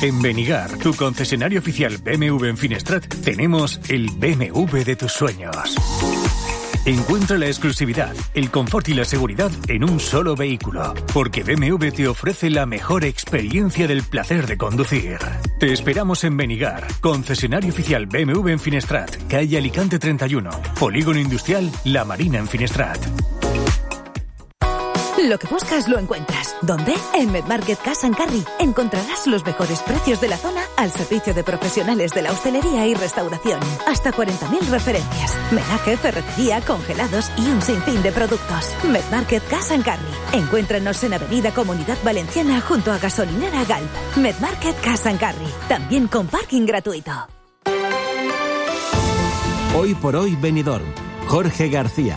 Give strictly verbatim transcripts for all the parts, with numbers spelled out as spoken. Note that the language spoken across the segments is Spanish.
En Benigar, tu concesionario oficial B M W en Finestrat, tenemos el B M W de tus sueños. Encuentra la exclusividad, el confort y la seguridad en un solo vehículo, porque B M W te ofrece la mejor experiencia del placer de conducir. Te esperamos en Benigar, concesionario oficial B M W en Finestrat, calle Alicante treinta y uno, Polígono Industrial La Marina en Finestrat. Lo que buscas lo encuentras. ¿Dónde? En MedMarket Cash and Carry. Encontrarás los mejores precios de la zona al servicio de profesionales de la hostelería y restauración. Hasta cuarenta mil referencias. Menaje, ferretería, congelados y un sinfín de productos. MedMarket Cash and Carry. Encuéntranos en Avenida Comunidad Valenciana junto a Gasolinera Galp. MedMarket Cash and Carry. También con parking gratuito. Hoy por hoy Benidorm. Jorge García.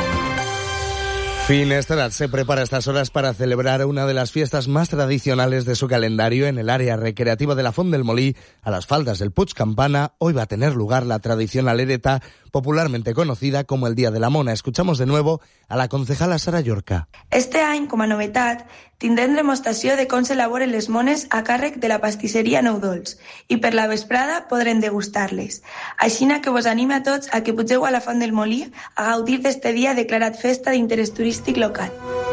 Finestrat se prepara a estas horas para celebrar una de las fiestas más tradicionales de su calendario en el área recreativa de la Font del Molí, a las faldas del Puig Campana. Hoy va a tener lugar la tradicional ereta, popularmente conocida como el Día de la Mona. Escuchamos de nuevo a la concejala Sara Llorca. Este any, com a novetat, tindrem demostració de com s'elaboren les mones a càrrec de la pastisseria Nou Dolç i per la vesprada podrem degustar-les. Aixina que vos anime a tots a que pugeu a la Font del Molí a gaudir d'este dia declarat festa d'interès turístic local.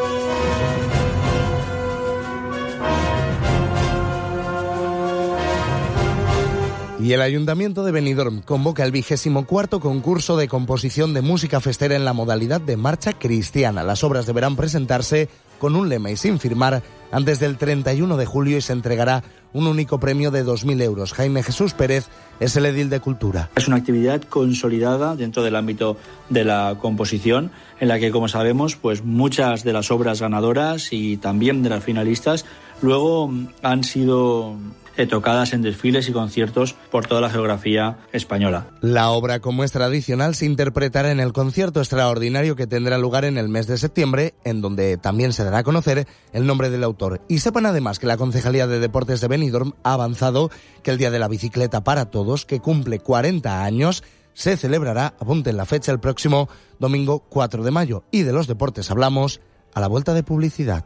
Y el Ayuntamiento de Benidorm convoca el vigésimo cuarto concurso de composición de música festera en la modalidad de marcha cristiana. Las obras deberán presentarse con un lema y sin firmar antes del treinta y uno de julio y se entregará un único premio de dos mil euros. Jaime Jesús Pérez es el edil de Cultura. Es una actividad consolidada dentro del ámbito de la composición, en la que, como sabemos, pues muchas de las obras ganadoras y también de las finalistas luego han sido tocadas en desfiles y conciertos por toda la geografía española. La obra, como es tradicional, se interpretará en el concierto extraordinario que tendrá lugar en el mes de septiembre, en donde también se dará a conocer el nombre del autor. Y sepan además que la Concejalía de Deportes de Benidorm ha avanzado que el Día de la Bicicleta para Todos, que cumple cuarenta años, se celebrará, apunten la fecha, el próximo domingo cuatro de mayo. Y de los deportes hablamos a la vuelta de publicidad.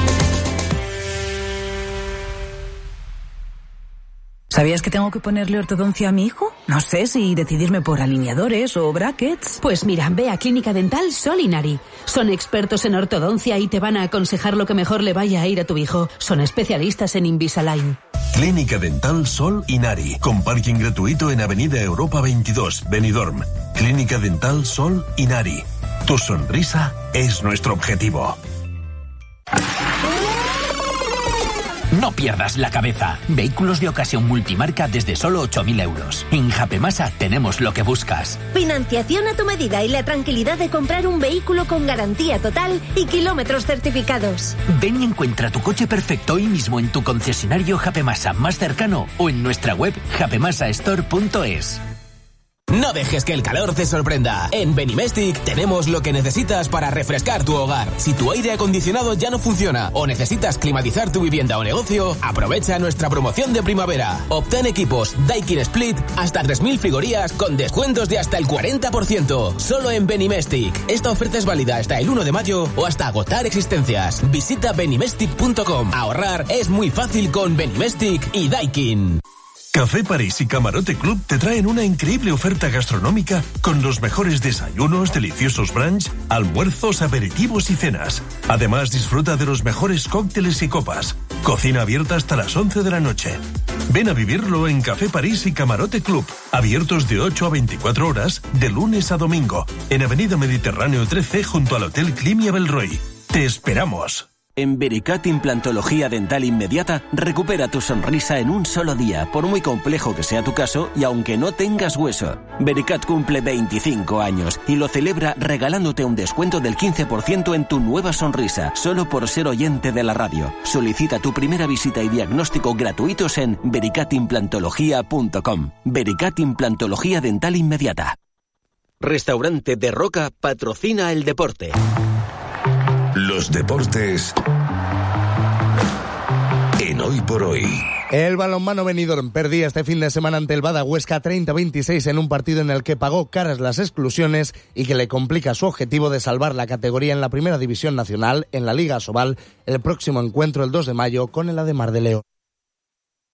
¿Sabías que tengo que ponerle ortodoncia a mi hijo? No sé si decidirme por alineadores o brackets. Pues mira, ve a Clínica Dental Sol Inari. Son expertos en ortodoncia y te van a aconsejar lo que mejor le vaya a ir a tu hijo. Son especialistas en Invisalign. Clínica Dental Sol Inari, con parking gratuito en Avenida Europa veintidós, Benidorm. Clínica Dental Sol Inari. Tu sonrisa es nuestro objetivo. No pierdas la cabeza. Vehículos de ocasión multimarca desde solo ocho mil euros. En Japemasa tenemos lo que buscas. Financiación a tu medida y la tranquilidad de comprar un vehículo con garantía total y kilómetros certificados. Ven y encuentra tu coche perfecto hoy mismo en tu concesionario Japemasa más cercano o en nuestra web japemasa store punto es. No dejes que el calor te sorprenda. En Benimestic tenemos lo que necesitas para refrescar tu hogar. Si tu aire acondicionado ya no funciona o necesitas climatizar tu vivienda o negocio, aprovecha nuestra promoción de primavera. Obtén equipos Daikin Split hasta tres mil frigorías con descuentos de hasta el cuarenta por ciento. Solo en Benimestic. Esta oferta es válida hasta el uno de mayo o hasta agotar existencias. Visita benimestic punto com. Ahorrar es muy fácil con Benimestic y Daikin. Café París y Camarote Club te traen una increíble oferta gastronómica con los mejores desayunos, deliciosos brunch, almuerzos, aperitivos y cenas. Además, disfruta de los mejores cócteles y copas. Cocina abierta hasta las once de la noche. Ven a vivirlo en Café París y Camarote Club, abiertos de ocho a veinticuatro horas, de lunes a domingo, en Avenida Mediterráneo trece junto al Hotel Climia Belroy. ¡Te esperamos! En Vericat Implantología Dental Inmediata, recupera tu sonrisa en un solo día, por muy complejo que sea tu caso y aunque no tengas hueso. Vericat cumple veinticinco años y lo celebra regalándote un descuento del quince por ciento en tu nueva sonrisa, solo por ser oyente de la radio. Solicita tu primera visita y diagnóstico gratuitos en vericat implantología punto com. Vericat Implantología Dental Inmediata. Restaurante de Roca patrocina el deporte. Los deportes en Hoy por Hoy. El balonmano Benidorm perdía este fin de semana ante el Bada Huesca treinta a veintiséis en un partido en el que pagó caras las exclusiones y que le complica su objetivo de salvar la categoría en la primera división nacional en la Liga Asobal el próximo encuentro el dos de mayo con el Ademar de León.